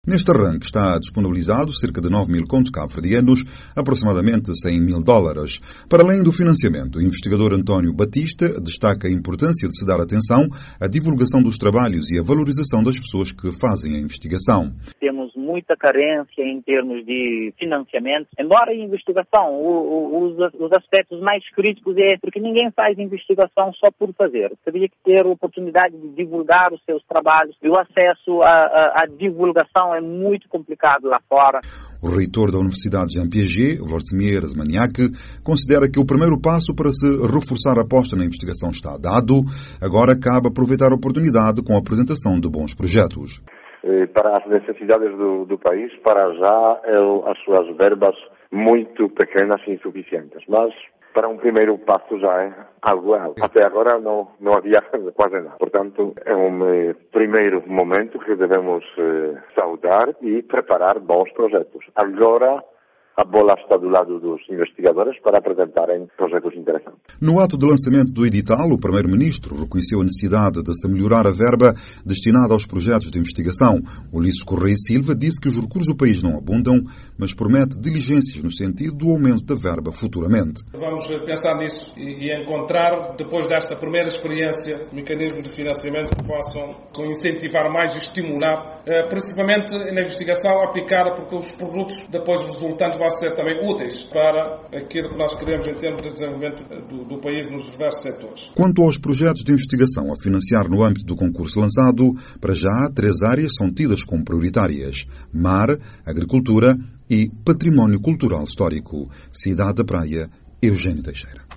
Neste arranque está disponibilizado cerca de 9.000 contos cabo-verdianos, aproximadamente $100.000. Para além do financiamento, o investigador António Batista destaca a importância de se dar atenção à divulgação dos trabalhos e à valorização das pessoas que fazem a investigação. Temos muita carência em termos de financiamento. Embora a investigação, os aspectos mais críticos é porque ninguém faz investigação só por fazer. Teria que ter a oportunidade de divulgar os seus trabalhos e o acesso à divulgação é muito complicado lá fora. O reitor da Universidade Jean Piaget, Wortmir Zmaniak, considera que o primeiro passo para se reforçar a aposta na investigação está dado. Agora cabe aproveitar a oportunidade com a apresentação de bons projetos. Para as necessidades do país, para já, as suas verbas muito pequenas e insuficientes. Mas para um primeiro passo já é algo. Até agora não havia quase nada. Portanto, é um primeiro momento que devemos saudar e preparar bons projetos. Agora, a bola está do lado dos investigadores para apresentarem projetos interessantes. No ato de lançamento do edital, o Primeiro-Ministro reconheceu a necessidade de se melhorar a verba destinada aos projetos de investigação. Ulisses Correia Silva disse que os recursos do país não abundam, mas promete diligências no sentido do aumento da verba futuramente. Vamos pensar nisso e encontrar, depois desta primeira experiência, mecanismos de financiamento que possam incentivar mais e estimular, principalmente na investigação aplicada, porque os produtos depois resultantes vão ser também úteis para aquilo que nós queremos em termos de desenvolvimento do país nos diversos setores. Quanto aos projetos de investigação a financiar no âmbito do concurso lançado, para já 3 áreas são tidas como prioritárias: mar, agricultura e património cultural histórico. Cidade da Praia, Eugênio Teixeira.